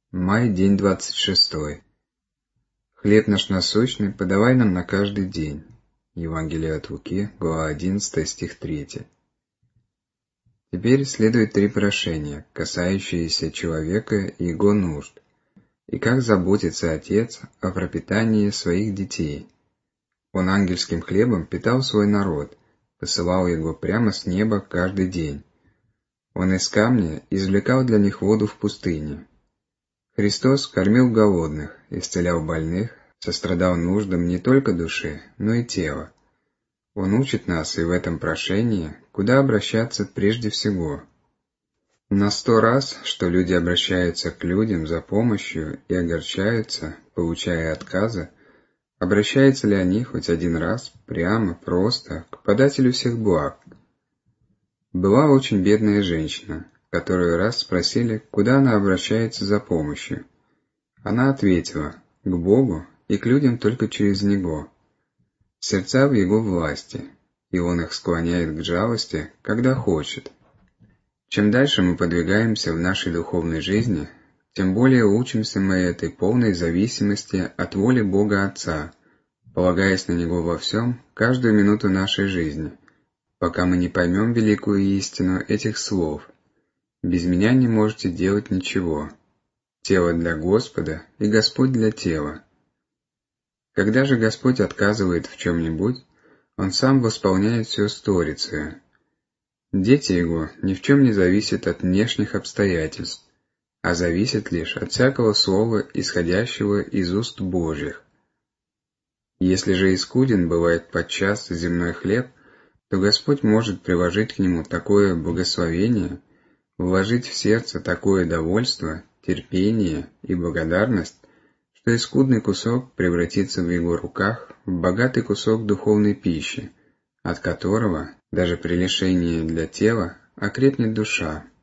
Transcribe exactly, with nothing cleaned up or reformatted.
Май, день двадцать шестой. Хлеб наш насущный подавай нам на каждый день. Евангелие от Луки, глава одиннадцатая, стих третий. Теперь следует три прошения, касающиеся человека и его нужд, и как заботится Отец о пропитании своих детей. Он ангельским хлебом питал свой народ, посылал его прямо с неба каждый день. Он из камня извлекал для них воду в пустыне. Христос кормил голодных, исцелял больных, сострадал нуждам не только души, но и тела. Он учит нас и в этом прошении, куда обращаться прежде всего. На сто раз, что люди обращаются к людям за помощью и огорчаются, получая отказы, обращается ли они хоть один раз прямо, просто, к подателю всех благ? Была очень бедная женщина, которую раз спросили, куда она обращается за помощью. Она ответила: к Богу и к людям только через Него. Сердца в Его власти, и Он их склоняет к жалости, когда хочет. Чем дальше мы подвигаемся в нашей духовной жизни, тем более учимся мы этой полной зависимости от воли Бога Отца, полагаясь на Него во всем, каждую минуту нашей жизни, пока мы не поймем великую истину этих слов: «Без меня не можете делать ничего. Тело для Господа и Господь для тела». Когда же Господь отказывает в чем-нибудь, Он сам восполняет все сторицею. Дети Его ни в чем не зависят от внешних обстоятельств, а зависят лишь от всякого слова, исходящего из уст Божьих. Если же и скуден бывает подчас земной хлеб, то Господь может приложить к нему такое благословение, вложить в сердце такое довольство, терпение и благодарность, что и скудный кусок превратится в его руках в богатый кусок духовной пищи, от которого, даже при лишении для тела, окрепнет душа.